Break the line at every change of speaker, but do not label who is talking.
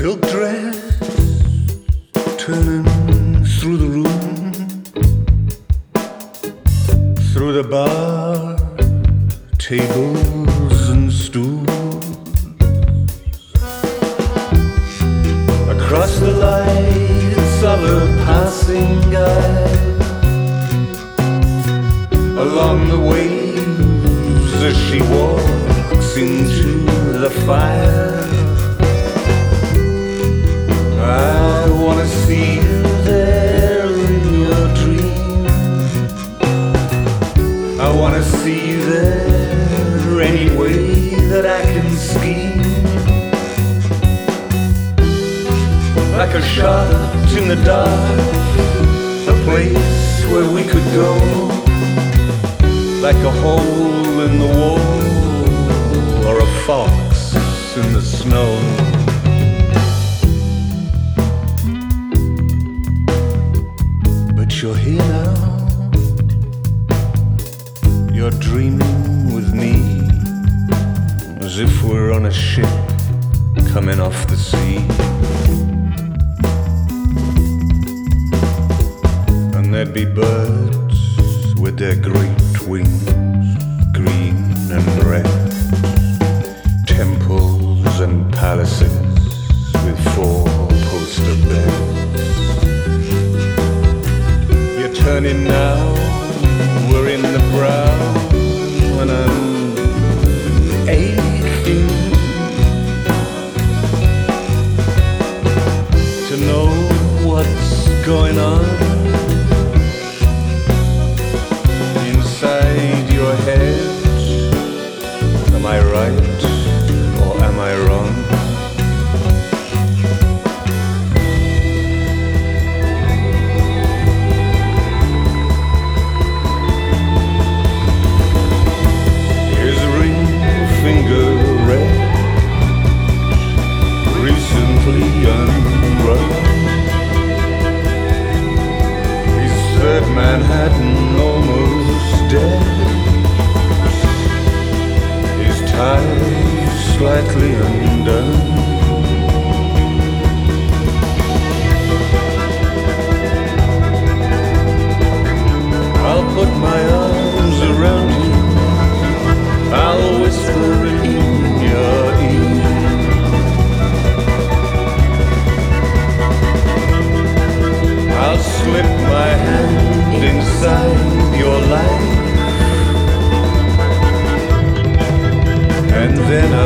silk dress turning through the room, through the bar, tables and stools, across the lights of a passing guide, along the waves as she walks into the fire. I wanna see you there in your dream. I wanna see you there any way that I can scheme. Like a shot in the dark, a place where we could go. Like a hole in the wall or a fox in the snow. But you're here now, you're dreaming with me, as if we're on a ship coming off the sea. And there'd be birds with their great wings, green and red, temples and palaces with four-poster beds. You're turning now, we're in the brown, and I'm aching to know what's going on inside your head. Am I right or am I wrong? His ring finger red, recently unwrapped. His third Manhattan almost dead. His tie slightly undone. I'll put my arms around you, I'll whisper in your ear. I'll slip my hand inside your life, and then